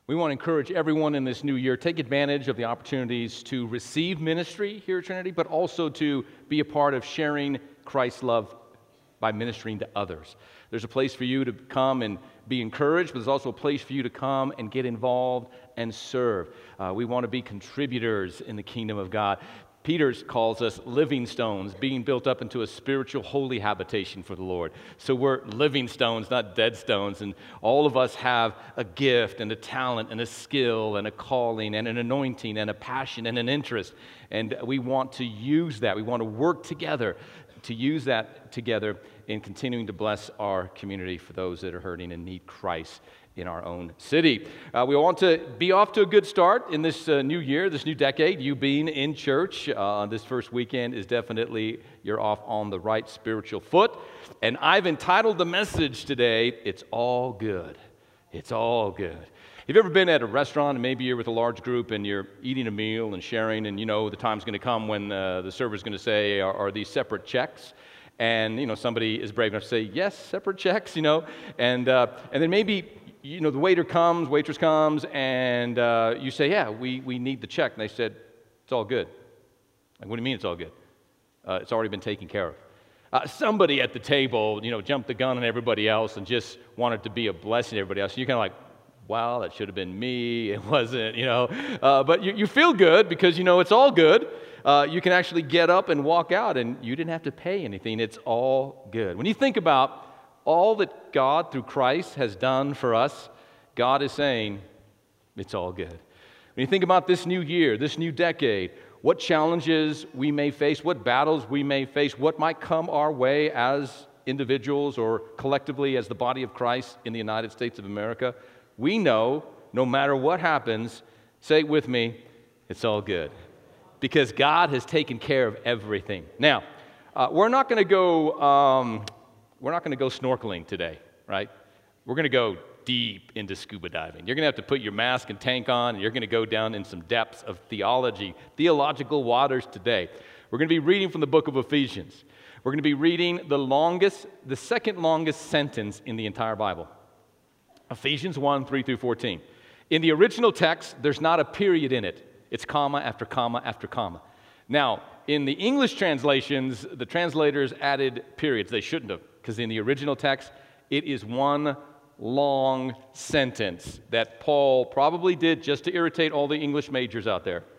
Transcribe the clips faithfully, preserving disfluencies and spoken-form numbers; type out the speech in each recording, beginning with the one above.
We want to encourage everyone in this new year, take advantage of the opportunities to receive ministry here at Trinity, but also to be a part of sharing Christ's love by ministering to others. There's a place for you to come and be encouraged, but there's also a place for you to come and get involved and serve. Uh, we want to be contributors in the kingdom of God. Peter calls us living stones, being built up into a spiritual holy habitation for the Lord. So we're living stones, not dead stones, and all of us have a gift and a talent and a skill and a calling and an anointing and a passion and an interest, and we want to use that. We want to work together to use that together in continuing to bless our community for those that are hurting and need Christ in our own city. Uh, we want to be off to a good start in this uh, new year, this new decade. You being in church uh, this first weekend is definitely, you're off on the right spiritual foot. And I've entitled the message today, It's All Good. It's all good. Have you ever been at a restaurant and maybe you're with a large group and you're eating a meal and sharing, and you know the time's going to come when uh, the server's going to say, are, are these separate checks? And, you know, somebody is brave enough to say, yes, separate checks, you know, and uh, and then maybe, you know, the waiter comes, waitress comes, and uh, you say, yeah, we, we need the check. And they said, it's all good. Like, what do you mean it's all good? Uh, it's already been taken care of. Uh, somebody at the table, you know, jumped the gun on everybody else and just wanted to be a blessing to everybody else. So you're kind of like, wow, that should have been me. It wasn't, you know. Uh, but you, you feel good because you know it's all good. Uh, you can actually get up and walk out, and you didn't have to pay anything. It's all good. When you think about all that God, through Christ, has done for us, God is saying, it's all good. When you think about this new year, this new decade, what challenges we may face, what battles we may face, what might come our way as individuals or collectively as the body of Christ in the United States of America, we know, no matter what happens, say it with me, it's all good. Because God has taken care of everything. Now, uh, we're not going to go... Um, We're not going to go snorkeling today, right? We're going to go deep into scuba diving. You're going to have to put your mask and tank on, and you're going to go down in some depths of theology, theological waters today. We're going to be reading from the book of Ephesians. We're going to be reading the longest, the second longest sentence in the entire Bible. Ephesians one, three through fourteen. In the original text, there's not a period in it. It's comma after comma after comma. Now, in the English translations, the translators added periods. They shouldn't have, because in the original text, it is one long sentence that Paul probably did just to irritate all the English majors out there.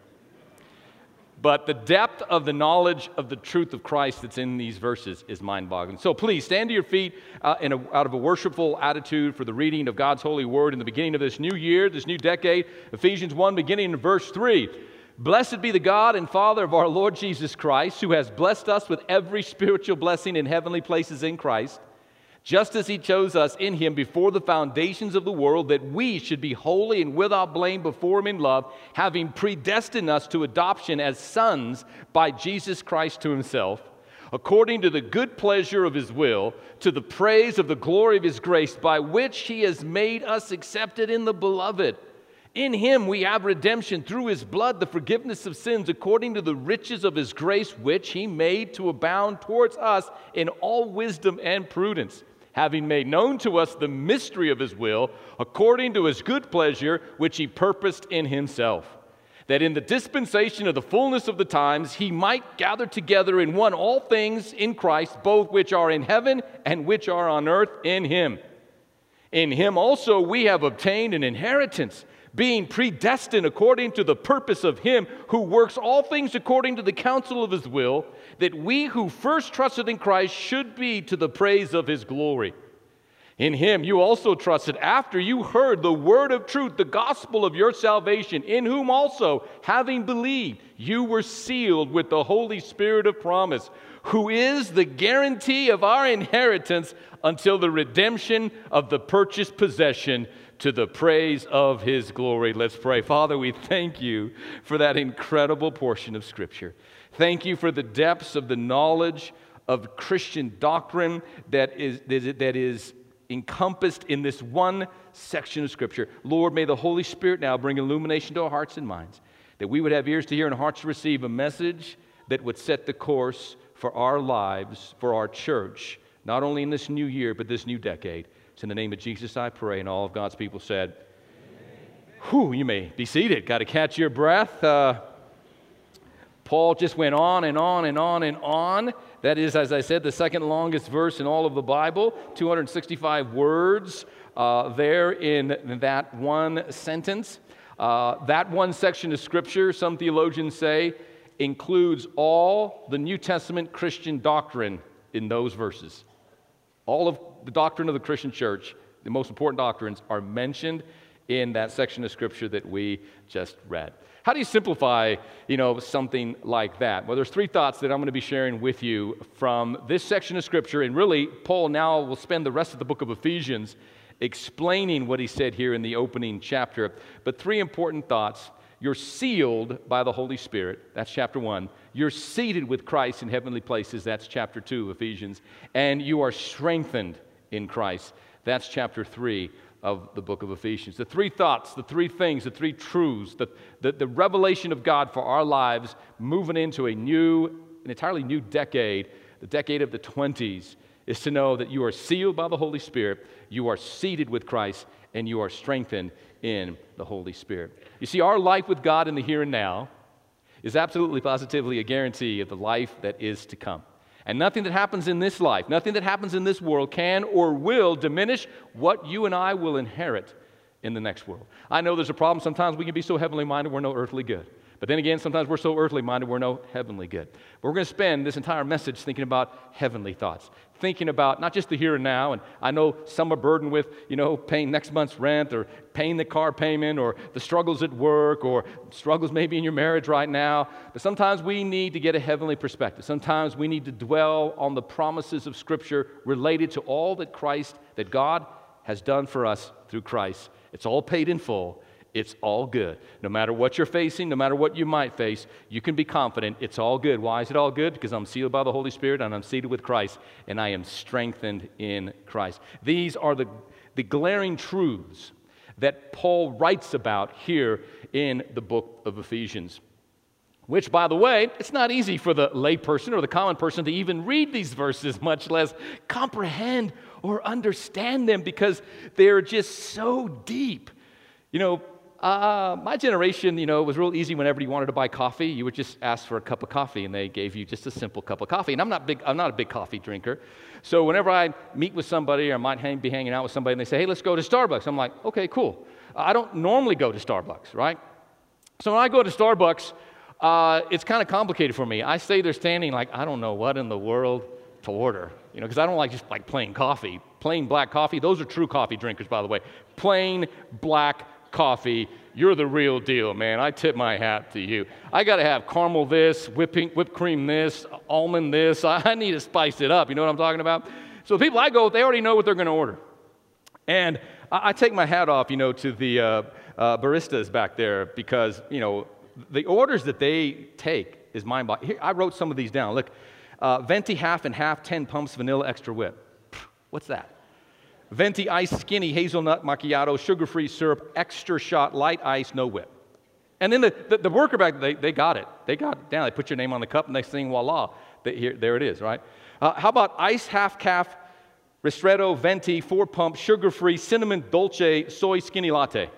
But the depth of the knowledge of the truth of Christ that's in these verses is mind-boggling. So please, stand to your feet uh, in a, out of a worshipful attitude for the reading of God's holy word in the beginning of this new year, this new decade. Ephesians one, beginning in verse three. Blessed be the God and Father of our Lord Jesus Christ, who has blessed us with every spiritual blessing in heavenly places in Christ, just as he chose us in him before the foundations of the world, that we should be holy and without blame before him in love, having predestined us to adoption as sons by Jesus Christ to himself, according to the good pleasure of his will, to the praise of the glory of his grace, by which he has made us accepted in the beloved. In him we have redemption through his blood, the forgiveness of sins, according to the riches of his grace, which he made to abound towards us in all wisdom and prudence, having made known to us the mystery of his will, according to his good pleasure, which he purposed in himself, that in the dispensation of the fullness of the times he might gather together in one all things in Christ, both which are in heaven and which are on earth in him. In him also we have obtained an inheritance, being predestined according to the purpose of him who works all things according to the counsel of his will, that we who first trusted in Christ should be to the praise of his glory. In him you also trusted after you heard the word of truth, the gospel of your salvation, in whom also, having believed, you were sealed with the Holy Spirit of promise, who is the guarantee of our inheritance until the redemption of the purchased possession, to the praise of his glory. Let's pray. Father, we thank you for that incredible portion of Scripture. Thank you for the depths of the knowledge of Christian doctrine that is, that is encompassed in this one section of Scripture. Lord, may the Holy Spirit now bring illumination to our hearts and minds, that we would have ears to hear and hearts to receive a message that would set the course for our lives, for our church, not only in this new year, but this new decade. It's in the name of Jesus I pray, and all of God's people said, Whew, you may be seated. Got to catch your breath. Uh, Paul just went on and on and on and on. That is, as I said, the second longest verse in all of the Bible, two hundred sixty-five words uh, there in that one sentence. Uh, that one section of Scripture, some theologians say, includes all the New Testament Christian doctrine in those verses. All of the doctrine of the Christian church, the most important doctrines, are mentioned in that section of Scripture that we just read. How do you simplify, you know, something like that? Well, there's three thoughts that I'm going to be sharing with you from this section of Scripture, and really, Paul now will spend the rest of the book of Ephesians explaining what he said here in the opening chapter. But three important thoughts. You're sealed by the Holy Spirit. That's chapter one. You're seated with Christ in heavenly places. That's chapter two, Ephesians. And you are strengthened in Christ. That's chapter three of the book of Ephesians. The three thoughts, the three things, the three truths, the, the, the revelation of God for our lives moving into a new, an entirely new decade, the decade of the twenties, is to know that you are sealed by the Holy Spirit, you are seated with Christ, and you are strengthened in the Holy Spirit. You see, our life with God in the here and now is absolutely positively a guarantee of the life that is to come. And nothing that happens in this life, nothing that happens in this world can or will diminish what you and I will inherit in the next world. I know there's a problem. Sometimes we can be so heavenly minded we're no earthly good. But then again, sometimes we're so earthly minded we're no heavenly good. But we're going to spend this entire message thinking about heavenly thoughts, thinking about not just the here and now. And I know some are burdened with, you know, paying next month's rent or paying the car payment or the struggles at work or struggles maybe in your marriage right now. But sometimes we need to get a heavenly perspective. Sometimes we need to dwell on the promises of Scripture related to all that Christ, that God has done for us through Christ. It's all paid in full. It's all good. No matter what you're facing, no matter what you might face, you can be confident it's all good. Why is it all good? Because I'm sealed by the Holy Spirit and I'm seated with Christ and I am strengthened in Christ. These are the, the glaring truths that Paul writes about here in the book of Ephesians. Which, by the way, it's not easy for the layperson or the common person to even read these verses, much less comprehend or understand them because they're just so deep. You know, Uh, my generation, you know, it was real easy whenever you wanted to buy coffee. You would just ask for a cup of coffee, and they gave you just a simple cup of coffee. And I'm not big. I'm not a big coffee drinker. So whenever I meet with somebody or I might hang, be hanging out with somebody, and they say, "Hey, let's go to Starbucks," I'm like, "Okay, cool." I don't normally go to Starbucks, right? So when I go to Starbucks, uh, it's kind of complicated for me. I stay there standing like I don't know what in the world to order, you know, because I don't like just like plain coffee, plain black coffee. Those are true coffee drinkers, by the way. Plain black coffee, you're the real deal, man. I tip my hat to you. I got to have caramel this, whipping, whipped cream this, almond this. I need to spice it up. You know what I'm talking about? So the people I go with, they already know what they're going to order. And I, I take my hat off, you know, to the uh, uh, baristas back there because, you know, the orders that they take is mind-boggling. Here, I wrote some of these down. Look, uh, venti half and half, ten pumps vanilla extra whip. What's that? Venti ice skinny hazelnut macchiato, sugar-free syrup, extra shot, light ice, no whip. And then the, the, the worker back, they, they got it. They got it down. They put your name on the cup, next thing, voila. They, here, there it is, right? Uh, how about ice half-calf, ristretto, venti, four-pump, sugar-free, cinnamon dolce, soy skinny latte?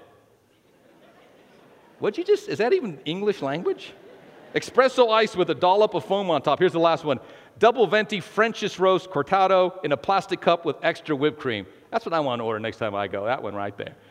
What'd you just, is that even English language? Espresso ice with a dollop of foam on top. Here's the last one. Double venti French's roast cortado in a plastic cup with extra whipped cream. That's what I want to order next time I go. That one right there.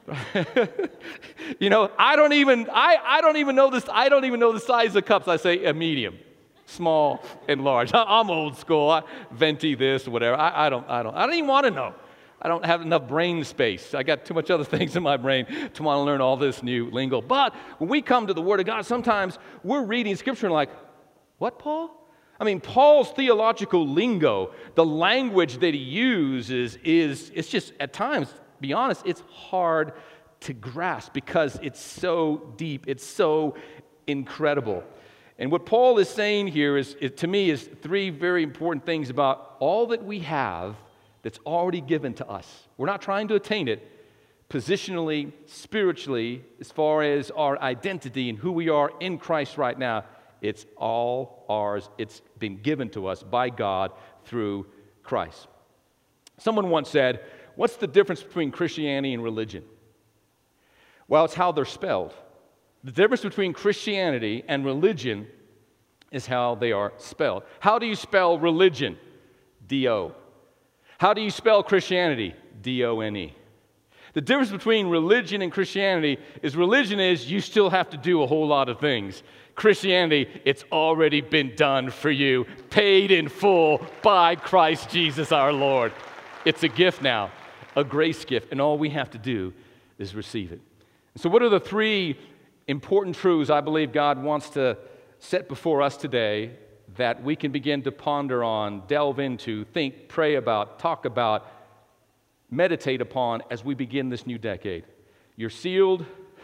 You know, I don't even I, I don't even know this. I don't even know the size of cups. I say a medium, small, and large. I'm old school. I, venti this, whatever. I, I don't. I don't. I don't even want to know. I don't have enough brain space. I got too much other things in my brain to want to learn all this new lingo. But when we come to the Word of God, sometimes we're reading Scripture and like, what, Paul? I mean, Paul's theological lingo, the language that he uses is, it's just, at times, to be honest, it's hard to grasp because it's so deep, it's so incredible. And what Paul is saying here is, is to me, is three very important things about all that we have that's already given to us. We're not trying to attain it positionally, spiritually, as far as our identity and who we are in Christ right now. It's all ours. It's been given to us by God through Christ. Someone once said, what's the difference between Christianity and religion? Well, it's how they're spelled. The difference between Christianity and religion is how they are spelled. How do you spell religion? D O. How do you spell Christianity? D O N E. The difference between religion and Christianity is religion is you still have to do a whole lot of things. Christianity, it's already been done for you, paid in full by Christ Jesus our Lord. It's a gift now, a grace gift, and all we have to do is receive it. So what are the three important truths I believe God wants to set before us today that we can begin to ponder on, delve into, think, pray about, talk about, meditate upon as we begin this new decade? You're sealed.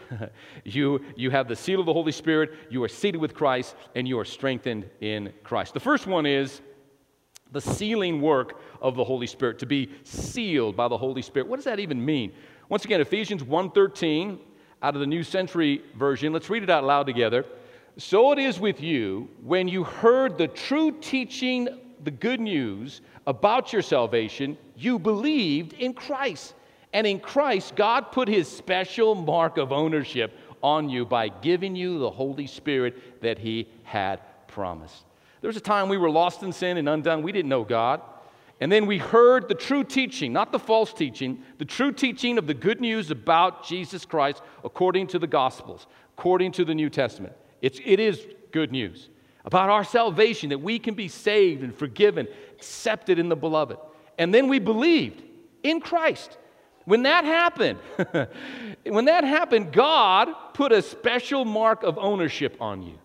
you, you have the seal of the Holy Spirit. You are seated with Christ, and you are strengthened in Christ. The first one is the sealing work of the Holy Spirit, to be sealed by the Holy Spirit. What does that even mean? Once again, Ephesians one thirteen, out of the New Century Version. Let's read it out loud together. So it is with you, when you heard the true teaching, the good news about your salvation, you believed in Christ. And in Christ, God put his special mark of ownership on you by giving you the Holy Spirit that he had promised. There was a time we were lost in sin and undone. We didn't know God. And then we heard the true teaching, not the false teaching, the true teaching of the good news about Jesus Christ according to the Gospels, according to the New Testament. It's, it is good news about our salvation, that we can be saved and forgiven, accepted in the beloved. And then we believed in Christ. When that happened, when that happened, God put a special mark of ownership on you.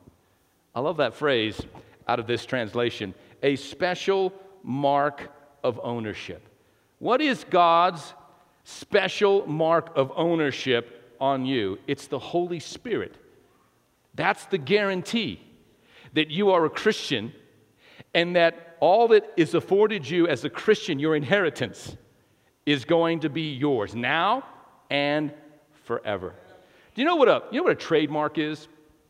I love that phrase out of this translation, a special mark of ownership. What is God's special mark of ownership on you? It's the Holy Spirit. That's the guarantee that you are a Christian and that all that is afforded you as a Christian, your inheritance, is going to be yours now and forever. Do you know what a, you know what a trademark is?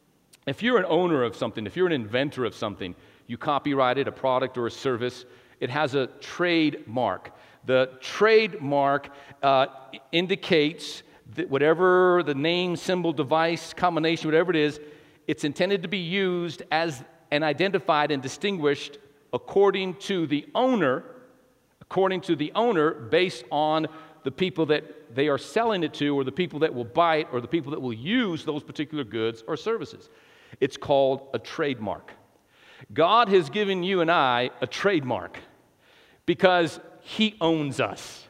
If you're an owner of something, if you're an inventor of something, you copyrighted a product or a service, it has a trademark. The trademark uh, indicates that whatever the name, symbol, device, combination, whatever it is, it's intended to be used as and identified and distinguished according to the owner, according to the owner, based on the people that they are selling it to, or the people that will buy it, or the people that will use those particular goods or services. It's called a trademark. God has given you and I a trademark because he owns us.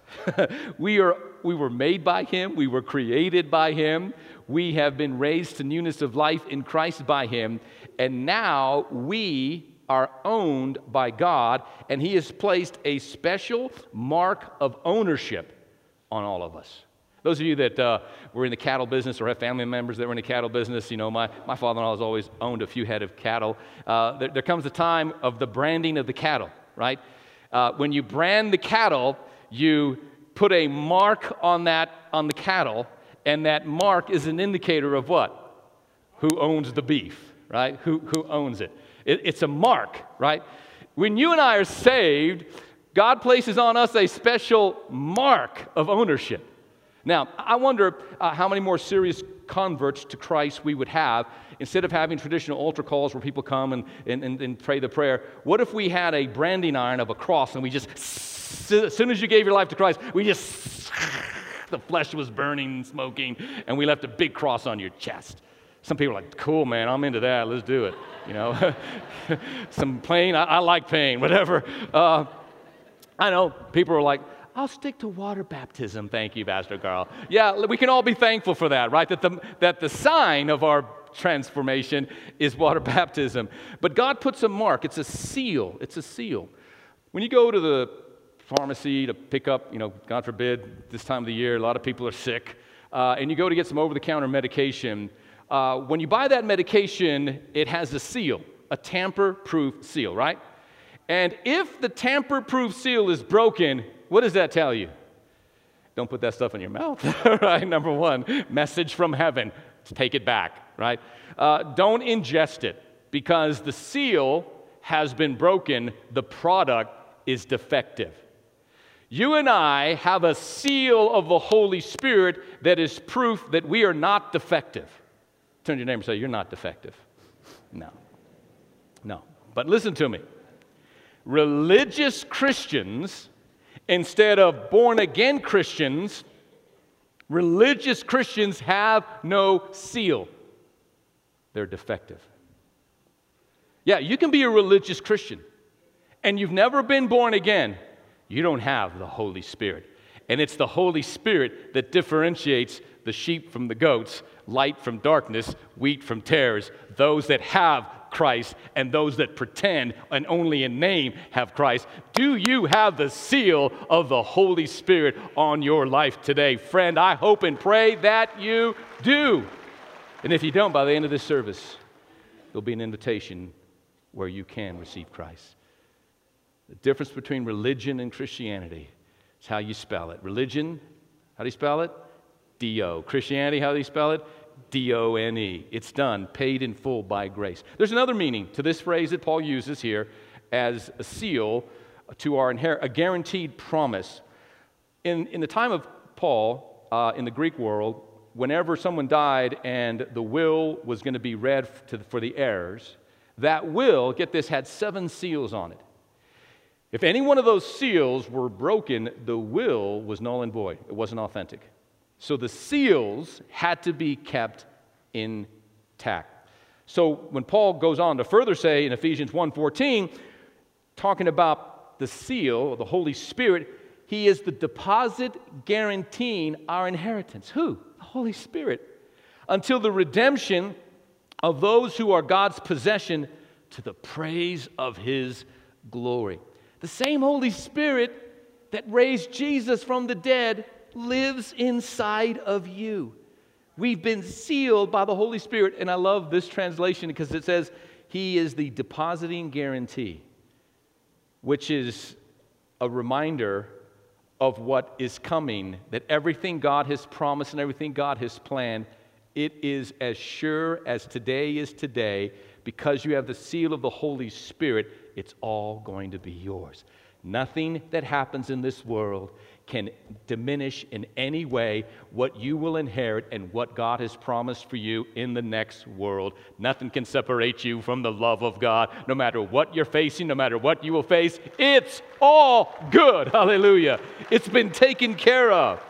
we are we were made by him, we were created by him, we have been raised to newness of life in Christ by him, and now we are owned by God, and he has placed a special mark of ownership on all of us. Those of you that uh, were in the cattle business or have family members that were in the cattle business, you know, my, my father-in-law has always owned a few head of cattle. Uh, there, there comes a time of the branding of the cattle, right? Uh, when you brand the cattle, you put a mark on that, on the cattle, and that mark is an indicator of what? Who owns the beef, right? Who, who owns it? it? It's a mark, right? When you and I are saved, God places on us a special mark of ownership. Now, I wonder uh, how many more serious converts to Christ we would have instead of having traditional altar calls where people come and, and, and, and pray the prayer. What if we had a branding iron of a cross and we just, as soon as you gave your life to Christ, we just, the flesh was burning, smoking, and we left a big cross on your chest. Some people are like, cool, man, I'm into that, let's do it. You know, some pain, I, I like pain, whatever. Uh, I know people are like, I'll stick to water baptism, thank you, Pastor Carl. Yeah, we can all be thankful for that, right? That the, that the sign of our transformation is water baptism. But God puts a mark. It's a seal. It's a seal. When you go to the pharmacy to pick up, you know, God forbid, this time of the year, a lot of people are sick, uh, and you go to get some over-the-counter medication, uh, when you buy that medication, it has a seal, a tamper-proof seal, right? And if the tamper-proof seal is broken, what does that tell you? Don't put that stuff in your mouth, right? Number one, message from heaven. Take it back, right? Uh, don't ingest it because the seal has been broken. The product is defective. You and I have a seal of the Holy Spirit that is proof that we are not defective. Turn to your neighbor and say, you're not defective. No. No. But listen to me. Religious Christians, instead of born-again Christians, religious Christians have no seal. They're defective. Yeah, you can be a religious Christian, and you've never been born again. You don't have the Holy Spirit. And it's the Holy Spirit that differentiates the sheep from the goats, light from darkness, wheat from tares, those that have Christ and those that pretend and only in name have Christ. Do you have the seal of the Holy Spirit on your life today? Friend, I hope and pray that you do. And if you don't, by the end of this service, there'll be an invitation where you can receive Christ. The difference between religion and Christianity is how you spell it. Religion, how do you spell it? D O. Christianity, how do you spell it? D O N E. It's done, paid in full by grace. There's another meaning to this phrase that Paul uses here as a seal to our inheritance, a guaranteed promise. In, in the time of Paul, uh, in the Greek world, whenever someone died and the will was going to be read to, for the heirs, that will, get this, had seven seals on it. If any one of those seals were broken, the will was null and void. It wasn't authentic. So the seals had to be kept intact. So when Paul goes on to further say in Ephesians one fourteen, talking about the seal, the Holy Spirit, he is the deposit guaranteeing our inheritance. Who? The Holy Spirit. Until the redemption of those who are God's possession to the praise of his glory. The same Holy Spirit that raised Jesus from the dead lives inside of you. We've been sealed by the Holy Spirit, and I love this translation because it says he is the depositing guarantee, which is a reminder of what is coming, that everything God has promised and everything God has planned, it is as sure as today is today. Because you have the seal of the Holy Spirit, it's all going to be yours. Nothing that happens in this world can diminish in any way what you will inherit and what God has promised for you in the next world. Nothing can separate you from the love of God. No matter what you're facing, no matter what you will face, it's all good. Hallelujah. It's been taken care of.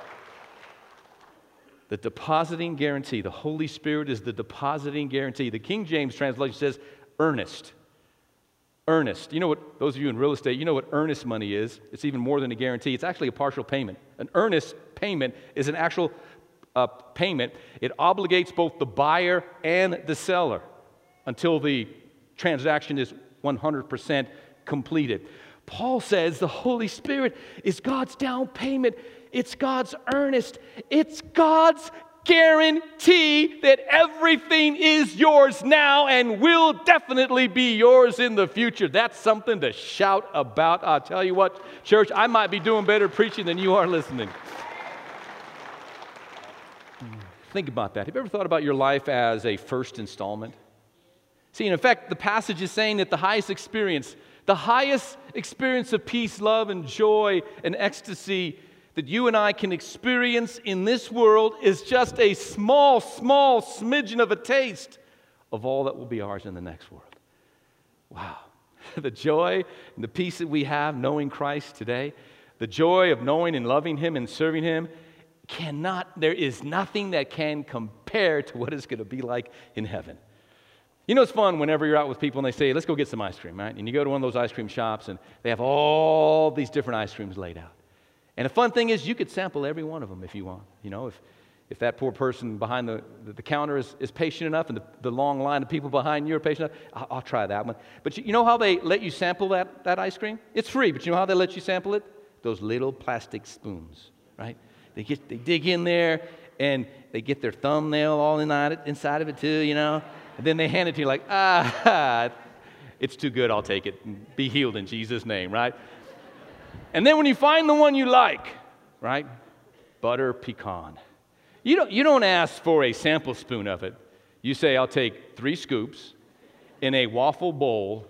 The depositing guarantee. The Holy Spirit is the depositing guarantee. The King James translation says earnest. Earnest. You know what, those of you in real estate, you know what earnest money is. It's even more than a guarantee. It's actually a partial payment. An earnest payment is an actual uh, payment. It obligates both the buyer and the seller until the transaction is one hundred percent completed. Paul says the Holy Spirit is God's down payment. It's God's earnest. It's God's guarantee that everything is yours now and will definitely be yours in the future. That's something to shout about. I'll tell you what, church, I might be doing better preaching than you are listening. Think about that. Have you ever thought about your life as a first installment? See, in effect, the passage is saying that the highest experience, the highest experience of peace, love, and joy and ecstasy that you and I can experience in this world is just a small, small smidgen of a taste of all that will be ours in the next world. Wow. The joy and the peace that we have knowing Christ today, the joy of knowing and loving him and serving him, cannot, there is nothing that can compare to what it's going to be like in heaven. You know, it's fun whenever you're out with people and they say, let's go get some ice cream, right? And you go to one of those ice cream shops and they have all these different ice creams laid out. And the fun thing is you could sample every one of them if you want. You know, if, if that poor person behind the, the, the counter is, is patient enough and the, the long line of people behind you are patient enough, I'll, I'll try that one. But you, you know how they let you sample that, that ice cream? It's free, but you know how they let you sample it? Those little plastic spoons, right? They get they dig in there and they get their thumbnail all inside it, inside of it too, you know? And then they hand it to you like, ah, it's too good, I'll take it. Be healed in Jesus' name, right? And then when you find the one you like, right? Butter pecan. You don't, you don't ask for a sample spoon of it. You say, I'll take three scoops in a waffle bowl,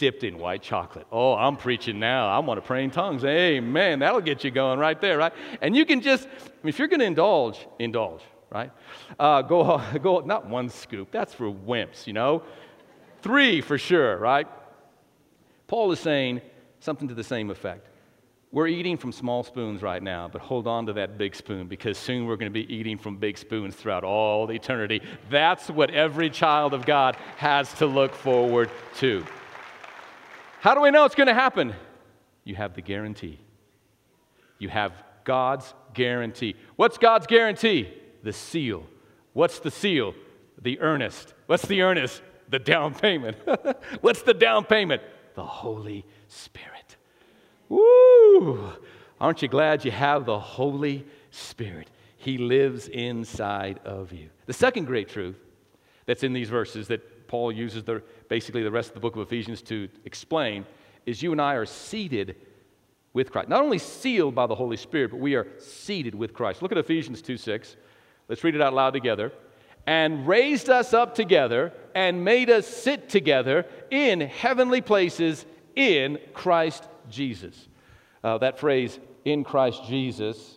dipped in white chocolate. Oh, I'm preaching now. I want to pray in tongues. Amen. That'll get you going right there, right? And you can just, I mean, if you're going to indulge, indulge, right? Uh, go, go, not one scoop. That's for wimps, you know? Three for sure, right? Paul is saying something to the same effect. We're eating from small spoons right now, but hold on to that big spoon because soon we're going to be eating from big spoons throughout all eternity. That's what every child of God has to look forward to. How do we know it's going to happen? You have the guarantee. You have God's guarantee. What's God's guarantee? The seal. What's the seal? The earnest. What's the earnest? The down payment. What's the down payment? The Holy Spirit. Woo! Aren't you glad you have the Holy Spirit? He lives inside of you. The second great truth that's in these verses that Paul uses the, basically the rest of the book of Ephesians to explain is you and I are seated with Christ. Not only sealed by the Holy Spirit, but we are seated with Christ. Look at Ephesians two six. Let's read it out loud together. And raised us up together and made us sit together in heavenly places in Christ Jesus. Uh, that phrase, in Christ Jesus,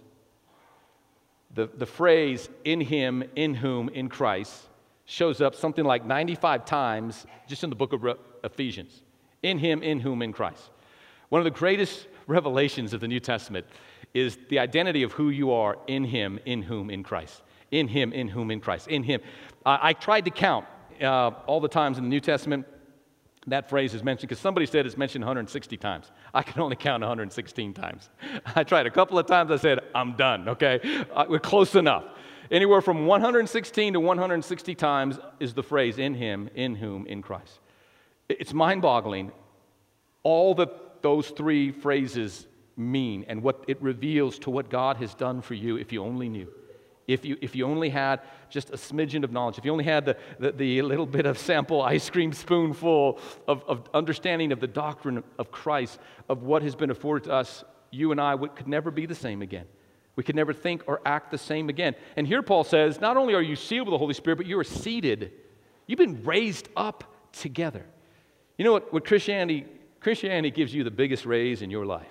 the, the phrase, in him, in whom, in Christ, shows up something like ninety-five times just in the book of Re- Ephesians. In him, in whom, in Christ. One of the greatest revelations of the New Testament is the identity of who you are in him, in whom, in Christ. In him, in whom, in Christ. In him. Uh, I tried to count uh, all the times in the New Testament that phrase is mentioned, because somebody said it's mentioned one hundred sixty times. I can only count one hundred sixteen times. I tried a couple of times. I said, I'm done, okay? Uh, we're close enough. Anywhere from one hundred sixteen to one hundred sixty times is the phrase, in him, in whom, in Christ. It's mind-boggling all that those three phrases mean and what it reveals to what God has done for you if you only knew. If you, if you only had just a smidgen of knowledge, if you only had the, the, the little bit of sample ice cream spoonful of, of understanding of the doctrine of Christ, of what has been afforded to us, you and I would, could never be the same again. We could never think or act the same again. And here Paul says, not only are you sealed with the Holy Spirit, but you are seated. You've been raised up together. You know what, what Christianity Christianity gives you the biggest raise in your life.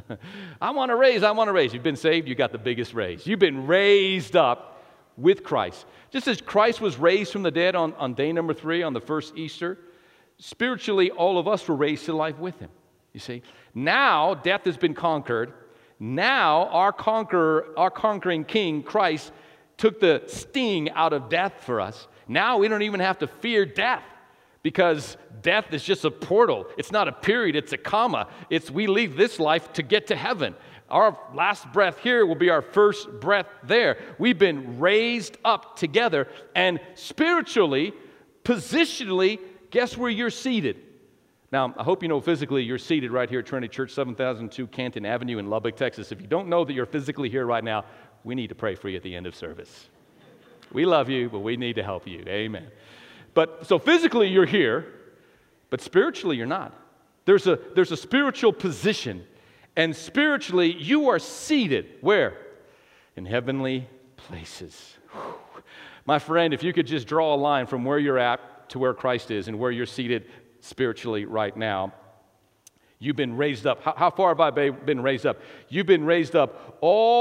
I want a raise, I want a raise. You've been saved, you got the biggest raise. You've been raised up with Christ. Just as Christ was raised from the dead on, on day number three, on the first Easter, spiritually all of us were raised to life with him. You see? Now death has been conquered. Now our conqueror, our conquering king, Christ, took the sting out of death for us. Now we don't even have to fear death. Because death is just a portal. It's not a period, it's a comma. It's we leave this life to get to heaven. Our last breath here will be our first breath there. We've been raised up together, and spiritually, positionally, guess where you're seated? Now, I hope you know physically you're seated right here at Trinity Church, seven thousand two Canton Avenue in Lubbock, Texas. If you don't know that you're physically here right now, we need to pray for you at the end of service. We love you, but we need to help you. Amen. But so physically you're here, but spiritually you're not. There's a, there's a spiritual position, and spiritually you are seated where? In heavenly places. Whew. My friend, if you could just draw a line from where you're at to where Christ is and where you're seated spiritually right now, you've been raised up. How, how far have I been raised up? You've been raised up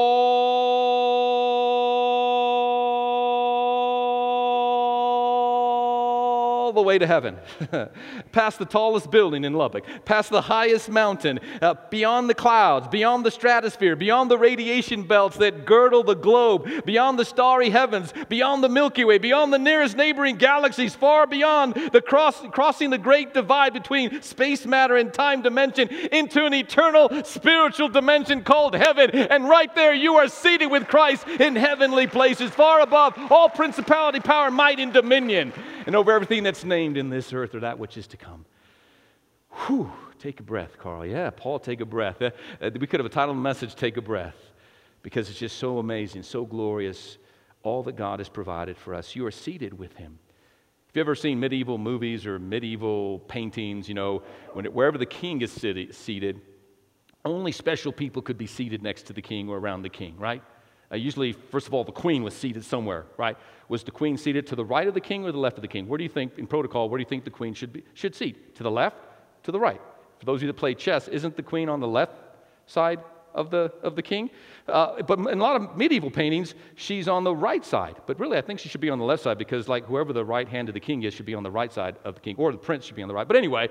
all the way to heaven, past the tallest building in Lubbock, past the highest mountain, uh, beyond the clouds, beyond the stratosphere, beyond the radiation belts that girdle the globe, beyond the starry heavens, beyond the Milky Way, beyond the nearest neighboring galaxies, far beyond the cross, crossing the great divide between space, matter, and time dimension into an eternal spiritual dimension called heaven. And right there you are seated with Christ in heavenly places, far above all principality, power, might, and dominion, and over everything that's named in this earth or that which is to come. Whew, take a breath, Carl. Yeah, Paul, take a breath. Uh, uh, we could have titled the message, Take a Breath, because it's just so amazing, so glorious, all that God has provided for us. You are seated with him. If you've ever seen medieval movies or medieval paintings, you know, when it, wherever the king is sit- seated, only special people could be seated next to the king or around the king, right? Uh, usually, first of all, the queen was seated somewhere, right? Was the queen seated to the right of the king or the left of the king? Where do you think, in protocol, where do you think the queen should be, should seat? To the left, to the right. For those of you that play chess, isn't the queen on the left side of the of the king? Uh, but in a lot of medieval paintings, she's on the right side. But really, I think she should be on the left side because, like, whoever the right hand of the king is should be on the right side of the king, or the prince should be on the right. But anyway,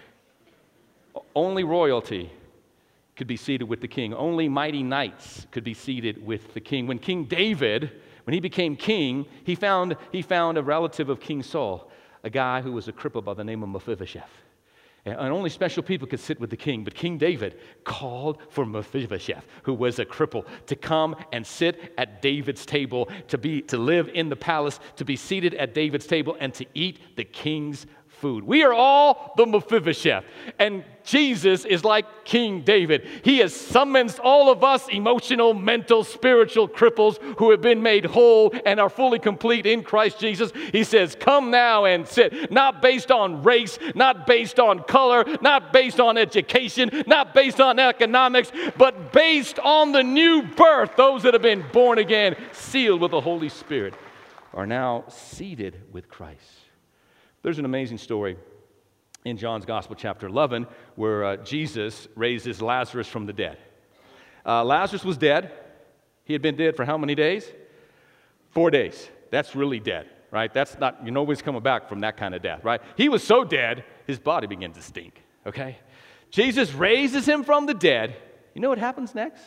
only royalty could be seated with the king. Only mighty knights could be seated with the king. When King David, when he became king, he found he found a relative of King Saul, a guy who was a cripple by the name of Mephibosheth. And only special people could sit with the king. But King David called for Mephibosheth, who was a cripple, to come and sit at David's table, to be to live in the palace, to be seated at David's table, and to eat the king's food. We are all the Mephibosheth. And Jesus is like King David. He has summoned all of us emotional, mental, spiritual cripples who have been made whole and are fully complete in Christ Jesus. He says, come now and sit. Not based on race, not based on color, not based on education, not based on economics, but based on the new birth. Those that have been born again, sealed with the Holy Spirit, are now seated with Christ. There's an amazing story in John's Gospel, chapter eleven, where uh, Jesus raises Lazarus from the dead. Uh, Lazarus was dead. He had been dead for how many days? Four days. That's really dead, right? That's not, you know, nobody's coming back from that kind of death, right? He was so dead, his body began to stink, okay? Jesus raises him from the dead. You know what happens next?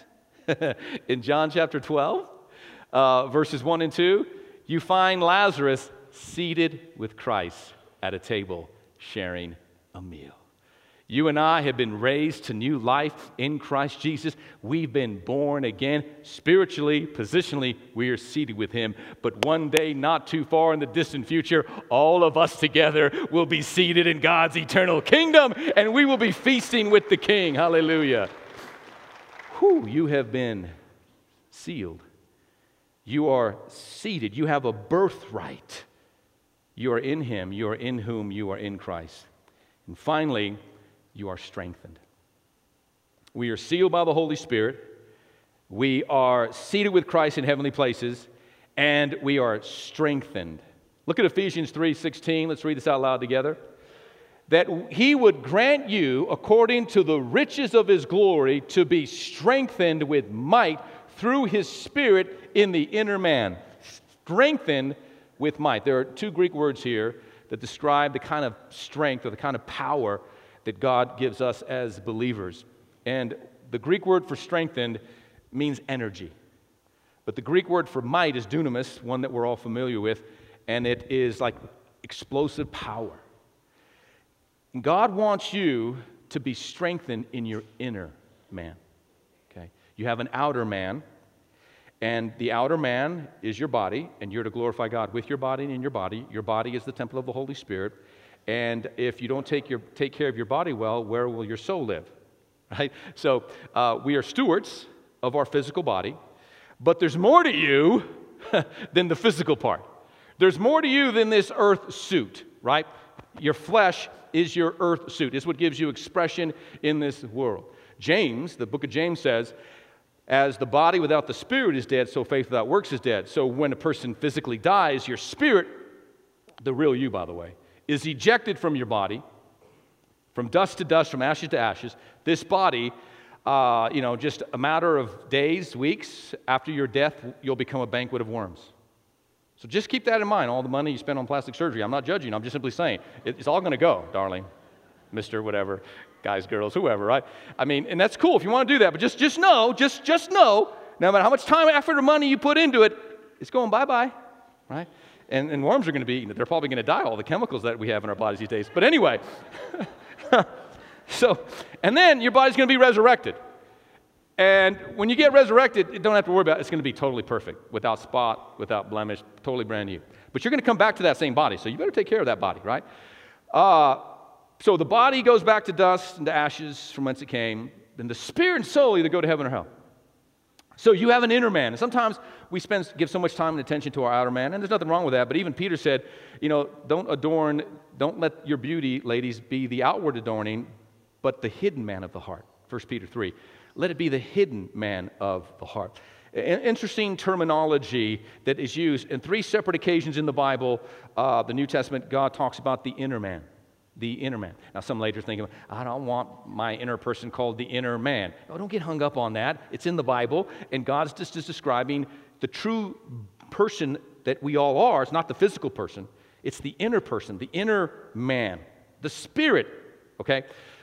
In John chapter twelve, uh, verses one and two, you find Lazarus seated with Christ at a table, sharing a meal. You and I have been raised to new life in Christ Jesus. We've been born again. Spiritually, positionally, we are seated with Him. But one day, not too far in the distant future, all of us together will be seated in God's eternal kingdom, and we will be feasting with the King. Hallelujah. Whew, you have been sealed. You are seated. You have a birthright. You are in Him, you are in whom you are in Christ. And finally, you are strengthened. We are sealed by the Holy Spirit. We are seated with Christ in heavenly places, and we are strengthened. Look at Ephesians three sixteen. Let's read this out loud together. That He would grant you, according to the riches of His glory, to be strengthened with might through His Spirit in the inner man. Strengthened with might. There are two Greek words here that describe the kind of strength or the kind of power that God gives us as believers. And the Greek word for strengthened means energy. But the Greek word for might is dunamis, one that we're all familiar with, and it is like explosive power. And God wants you to be strengthened in your inner man. Okay? You have an outer man. And the outer man is your body, and you're to glorify God with your body and in your body. Your body is the temple of the Holy Spirit. And if you don't take your take care of your body well, where will your soul live? Right? So uh, we are stewards of our physical body, but there's more to you than the physical part. There's more to you than this earth suit, right? Your flesh is your earth suit. It's what gives you expression in this world. James, the book of James says, as the body without the spirit is dead, so faith without works is dead. So when a person physically dies, your spirit, the real you, by the way, is ejected from your body, from dust to dust, from ashes to ashes. This body, uh, you know, just a matter of days, weeks after your death, you'll become a banquet of worms. So just keep that in mind, all the money you spend on plastic surgery. I'm not judging, I'm just simply saying, it's all going to go, darling, Mister whatever. Guys, girls, whoever, right? I mean, and that's cool if you want to do that, but just, just know, just, just know, no matter how much time, effort, or money you put into it, it's going bye-bye, right? And, and worms are going to be eaten. They're probably going to die, all the chemicals that we have in our bodies these days. But anyway, so, and then your body's going to be resurrected. And when you get resurrected, you don't have to worry about it. It's going to be totally perfect, without spot, without blemish, totally brand new. But you're going to come back to that same body, so you better take care of that body, right? Uh, So the body goes back to dust and to ashes from whence it came. Then the spirit and soul either go to heaven or hell. So you have an inner man. And sometimes we spend give so much time and attention to our outer man, and there's nothing wrong with that. But even Peter said, you know, don't adorn, don't let your beauty, ladies, be the outward adorning, but the hidden man of the heart. First Peter three. Let it be the hidden man of the heart. An interesting terminology that is used in three separate occasions in the Bible. Uh, the New Testament, God talks about the inner man. The inner man. Now, some ladies are thinking, I don't want my inner person called the inner man. No, don't get hung up on that. It's in the Bible, and God's just, just describing the true person that we all are. It's not the physical person. It's the inner person, the inner man, the spirit, okay?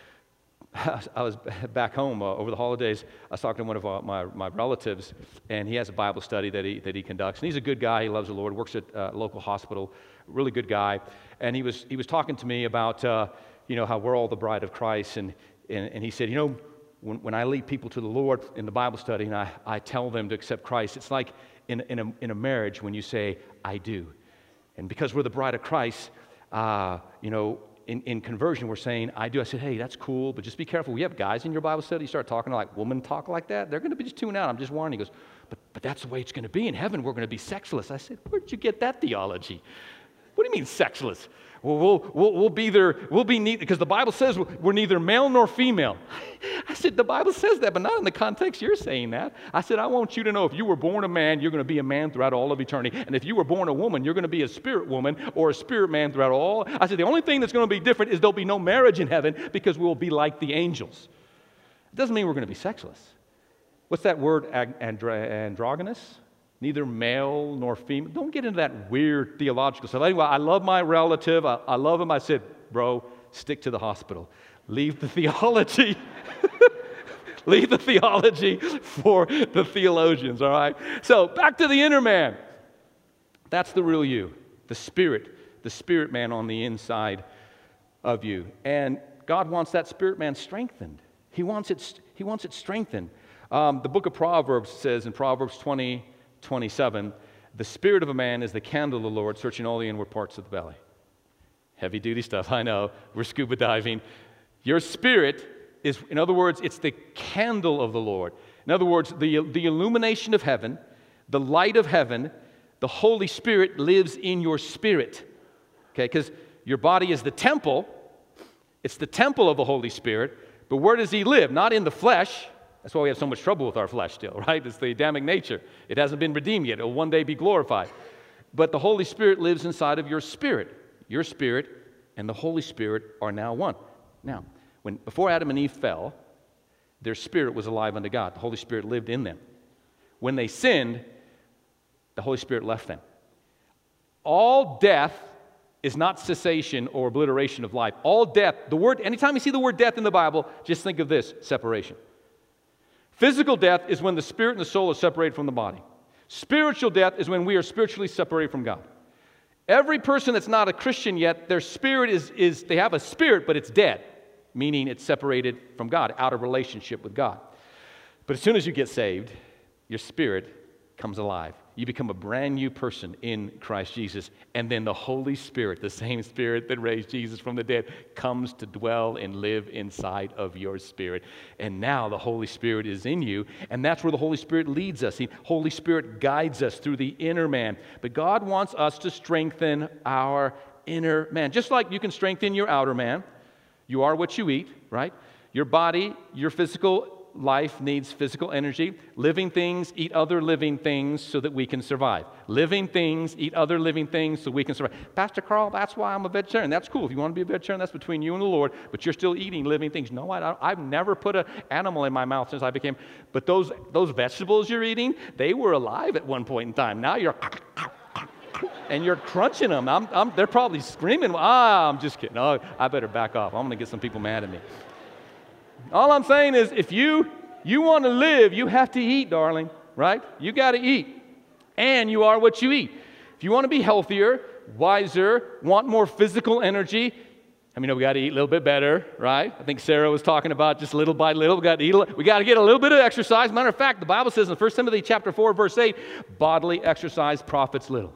I was back home uh, over the holidays. I was talking to one of uh, my, my relatives, and he has a Bible study that he, that he conducts. And he's a good guy. He loves the Lord, works at a local hospital, really good guy. And he was he was talking to me about, uh, you know, how we're all the bride of Christ. And, and, and he said, you know, when, when I lead people to the Lord in the Bible study and I, I tell them to accept Christ, it's like in, in, a, in a marriage when you say, I do. And because we're the bride of Christ, uh, you know, In, in conversion, we're saying, I do. I said, hey, that's cool, but just be careful. We have guys in your Bible study, you start talking like women talk like that, they're going to be just tuned out. I'm just warning. He goes, but, but that's the way it's going to be. In heaven, we're going to be sexless. I said, where'd you get that theology? What do you mean sexless? Well, we'll, we'll, we'll be there, we'll be neither, because the Bible says we're neither male nor female. I said, the Bible says that, but not in the context you're saying that. I said, I want you to know if you were born a man, you're going to be a man throughout all of eternity. And if you were born a woman, you're going to be a spirit woman or a spirit man throughout all. I said, the only thing that's going to be different is there'll be no marriage in heaven because we'll be like the angels. It doesn't mean we're going to be sexless. What's that word, andro- androgynous? Neither male nor female. Don't get into that weird theological stuff. Anyway, I love my relative. I, I love him. I said, bro, stick to the hospital. Leave the theology. Leave the theology for the theologians, all right? So back to the inner man. That's the real you, the spirit, the spirit man on the inside of you. And God wants that spirit man strengthened. He wants it, he wants it strengthened. Um, the book of Proverbs says in Proverbs twenty, twenty-seven, the spirit of a man is the candle of the Lord, searching all the inward parts of the belly. Heavy duty stuff, I know. We're scuba diving. Your spirit is, in other words, it's the candle of the Lord. In other words, the, the illumination of heaven, the light of heaven, the Holy Spirit lives in your spirit. Okay, because your body is the temple. It's the temple of the Holy Spirit. But where does he live? Not in the flesh. That's why we have so much trouble with our flesh still, right? It's the Adamic nature. It hasn't been redeemed yet. It will one day be glorified. But the Holy Spirit lives inside of your spirit. Your spirit and the Holy Spirit are now one. Now, when before Adam and Eve fell, their spirit was alive unto God. The Holy Spirit lived in them. When they sinned, the Holy Spirit left them. All death is not cessation or obliteration of life. All death, the word, anytime you see the word death in the Bible, just think of this, separation. Physical death is when the spirit and the soul are separated from the body. Spiritual death is when we are spiritually separated from God. Every person that's not a Christian yet, their spirit is, is they have a spirit, but it's dead, meaning it's separated from God, out of relationship with God. But as soon as you get saved, your spirit comes alive. You become a brand new person in Christ Jesus. And then the Holy Spirit, the same Spirit that raised Jesus from the dead, comes to dwell and live inside of your spirit. And now the Holy Spirit is in you, and that's where the Holy Spirit leads us. The Holy Spirit guides us through the inner man. But God wants us to strengthen our inner man. Just like you can strengthen your outer man. You are what you eat, right? Your body, your physical life needs physical energy. Living things eat other living things so that we can survive. Living things eat other living things so we can survive. Pastor Carl, that's why I'm a vegetarian. That's cool. If you want to be a vegetarian, that's between you and the Lord, but you're still eating living things. No, I, I've never put an animal in my mouth since I became, but those, those vegetables you're eating, they were alive at one point in time. Now you're and you're crunching them. I'm, I'm, they're probably screaming. Ah, I'm just kidding. Oh, I better back off. I'm going to get some people mad at me. All I'm saying is if you, you want to live, you have to eat, darling, right? You got to eat. And you are what you eat. If you want to be healthier, wiser, want more physical energy, I mean, we got to eat a little bit better, right? I think Sarah was talking about just little by little. We got to eat. A, we got to get a little bit of exercise. Matter of fact, the Bible says in First Timothy chapter four, verse eight, bodily exercise profits little.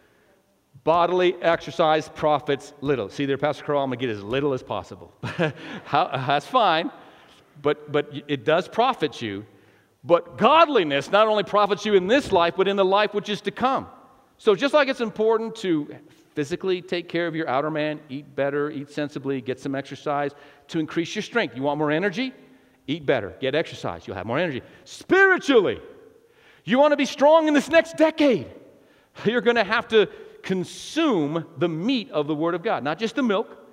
Bodily exercise profits little. See there, Pastor Carl, I'm going to get as little as possible. How, that's fine. But, but it does profit you. But godliness not only profits you in this life, but in the life which is to come. So just like it's important to physically take care of your outer man, eat better, eat sensibly, get some exercise to increase your strength. You want more energy? Eat better, get exercise. You'll have more energy. Spiritually, you want to be strong in this next decade. You're going to have to consume the meat of the Word of God. Not just the milk,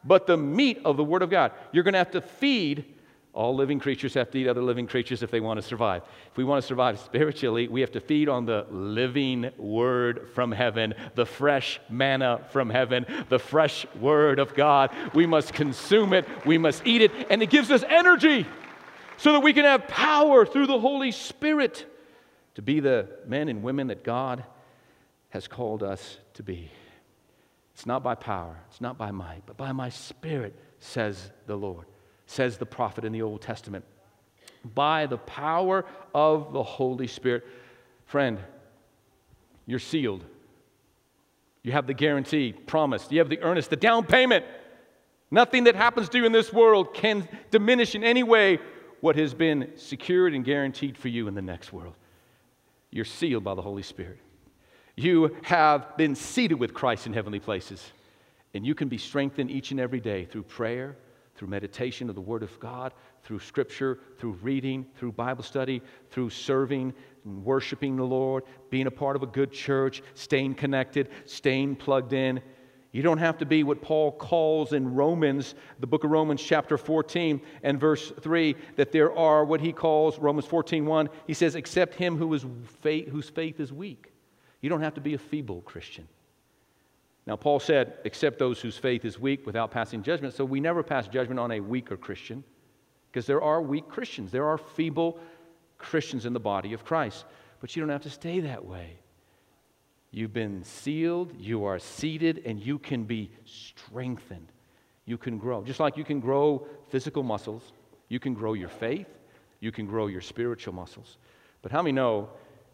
but the meat of the Word of God. You're going to have to feed. All living creatures have to eat other living creatures if they want to survive. If we want to survive spiritually, we have to feed on the living Word from heaven, the fresh manna from heaven, the fresh Word of God. We must consume it, we must eat it, and it gives us energy so that we can have power through the Holy Spirit to be the men and women that God has called us to be. It's not by power, it's not by might, but by my Spirit, says the Lord. Says the prophet in the Old Testament. By the power of the Holy Spirit. Friend, you're sealed. You have the guarantee, promise. You have the earnest, the down payment. Nothing that happens to you in this world can diminish in any way what has been secured and guaranteed for you in the next world. You're sealed by the Holy Spirit. You have been seated with Christ in heavenly places. And you can be strengthened each and every day through prayer, through meditation of the Word of God, through Scripture, through reading, through Bible study, through serving and worshiping the Lord, being a part of a good church, staying connected, staying plugged in. You don't have to be what Paul calls in Romans, the book of Romans chapter fourteen and verse three, that there are what he calls, Romans fourteen one, he says, except him who is faith, whose faith is weak. You don't have to be a feeble Christian. Now, Paul said, except those whose faith is weak without passing judgment. So we never pass judgment on a weaker Christian because there are weak Christians. There are feeble Christians in the body of Christ. But you don't have to stay that way. You've been sealed, you are seated, and you can be strengthened. You can grow. Just like you can grow physical muscles, you can grow your faith, you can grow your spiritual muscles. But how many know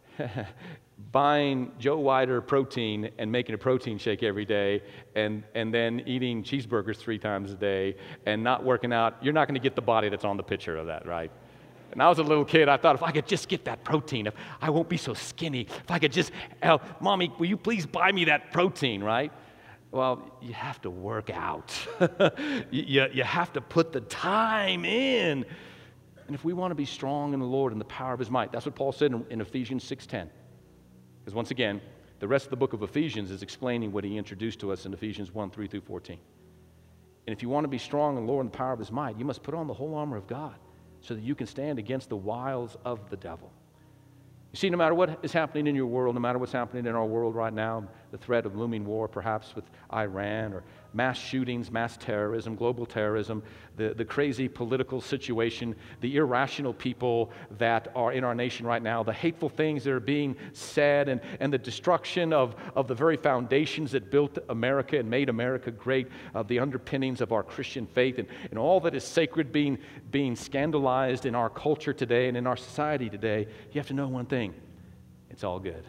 buying Joe Weider protein and making a protein shake every day and, and then eating cheeseburgers three times a day and not working out, you're not going to get the body that's on the picture of that, right? And I was a little kid, I thought if I could just get that protein, if I won't be so skinny, if I could just, oh, Mommy, will you please buy me that protein, right? Well, you have to work out. you, you have to put the time in. And if we want to be strong in the Lord and the power of His might, that's what Paul said in, in Ephesians six ten. Because once again, the rest of the book of Ephesians is explaining what he introduced to us in Ephesians one, three through fourteen. And if you want to be strong in the Lord and the power of His might, you must put on the whole armor of God so that you can stand against the wiles of the devil. You see, no matter what is happening in your world, no matter what's happening in our world right now, the threat of looming war perhaps with Iran or mass shootings, mass terrorism, global terrorism, the, the crazy political situation, the irrational people that are in our nation right now, the hateful things that are being said, and, and the destruction of, of the very foundations that built America and made America great, of the underpinnings of our Christian faith, and, and all that is sacred being, being scandalized in our culture today and in our society today, you have to know one thing. It's all good.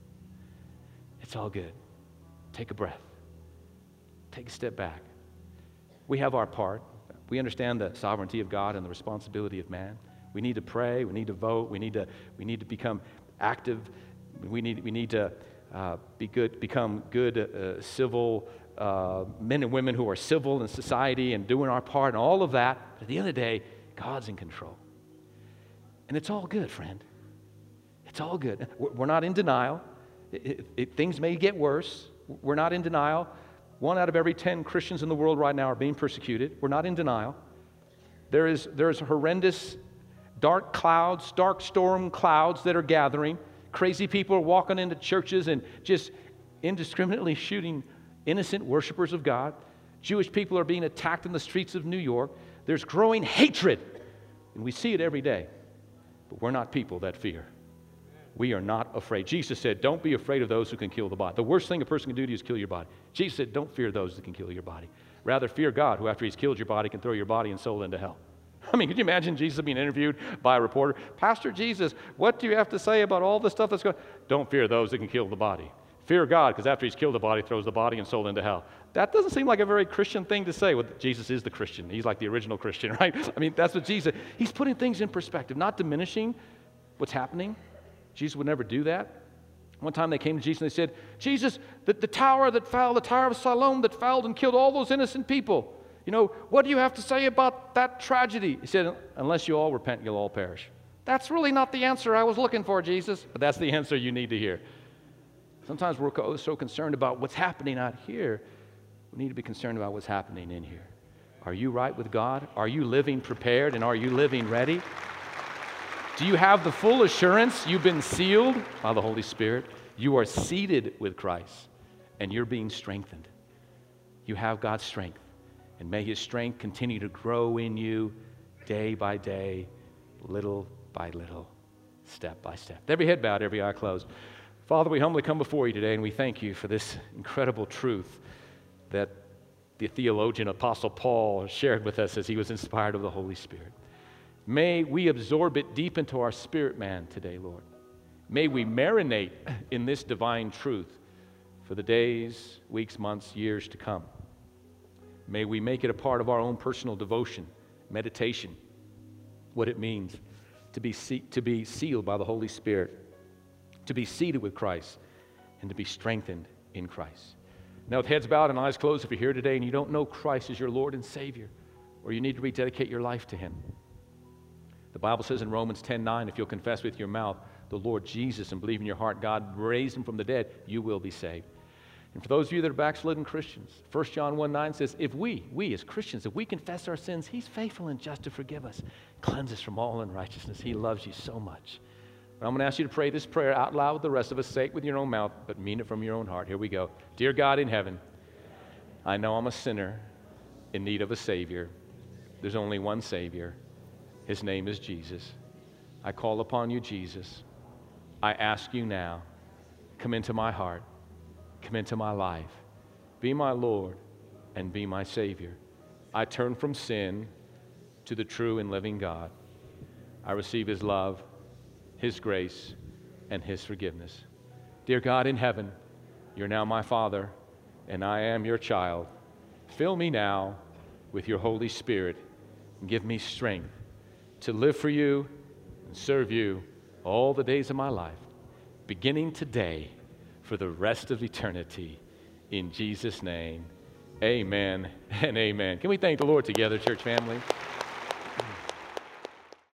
It's all good. Take a breath. Take a step back. We have our part. We understand the sovereignty of God and the responsibility of man. We need to pray. We need to vote. We need to, we need to become active. We need, we need to uh, be good, become good uh, civil uh, men and women who are civil in society and doing our part and all of that. But at the end of the day, God's in control. And it's all good, friend. It's all good. We're not in denial. It, it, it, things may get worse. We're not in denial. One out of every ten Christians in the world right now are being persecuted. We're not in denial. There is, there is horrendous dark clouds, dark storm clouds that are gathering. Crazy people are walking into churches and just indiscriminately shooting innocent worshipers of God. Jewish people are being attacked in the streets of New York. There's growing hatred, and we see it every day. But we're not people that fear. We are not afraid. Jesus said, don't be afraid of those who can kill the body. The worst thing a person can do to you is kill your body. Jesus said, don't fear those that can kill your body. Rather, fear God, who after He's killed your body can throw your body and soul into hell. I mean, could you imagine Jesus being interviewed by a reporter? Pastor Jesus, what do you have to say about all the stuff that's going on? Don't fear those that can kill the body. Fear God, because after He's killed the body, throws the body and soul into hell. That doesn't seem like a very Christian thing to say. Well, Jesus is the Christian. He's like the original Christian, right? I mean, that's what Jesus, He's putting things in perspective, not diminishing what's happening. Jesus would never do that. One time they came to Jesus and they said, Jesus, the, the tower that fell, the Tower of Siloam that fell and killed all those innocent people, you know, what do you have to say about that tragedy? He said, unless you all repent, you'll all perish. That's really not the answer I was looking for, Jesus, but that's the answer you need to hear. Sometimes we're so concerned about what's happening out here. We need to be concerned about what's happening in here. Are you right with God? Are you living prepared and are you living ready? Do you have the full assurance you've been sealed by the Holy Spirit? You are seated with Christ and you're being strengthened. You have God's strength, and may His strength continue to grow in you day by day, little by little, step by step. Every head bowed, every eye closed. Father, we humbly come before you today, and we thank you for this incredible truth that the theologian Apostle Paul shared with us as he was inspired of the Holy Spirit. May we absorb it deep into our spirit man today, Lord. May we marinate in this divine truth for the days, weeks, months, years to come. May we make it a part of our own personal devotion, meditation, what it means to be, se- to be sealed by the Holy Spirit, to be seated with Christ, and to be strengthened in Christ. Now, with heads bowed and eyes closed, if you're here today and you don't know Christ as your Lord and Savior, or you need to rededicate your life to Him, the Bible says in Romans ten nine, if you'll confess with your mouth the Lord Jesus and believe in your heart God raised Him from the dead, you will be saved. And for those of you that are backslidden Christians, First John one nine says, if we, we as Christians, if we confess our sins, He's faithful and just to forgive us, cleanse us from all unrighteousness. He loves you so much. But I'm going to ask you to pray this prayer out loud with the rest of us. Say it with your own mouth, but mean it from your own heart. Here we go. Dear God in heaven, I know I'm a sinner in need of a Savior. There's only one Savior. His name is Jesus. I call upon you, Jesus. I ask you now, come into my heart. Come into my life. Be my Lord and be my Savior. I turn from sin to the true and living God. I receive His love, His grace, and His forgiveness. Dear God in heaven, you're now my Father, and I am your child. Fill me now with your Holy Spirit and give me strength to live for you and serve you all the days of my life, beginning today for the rest of eternity. In Jesus' name, amen and amen. Can we thank the Lord together, church family?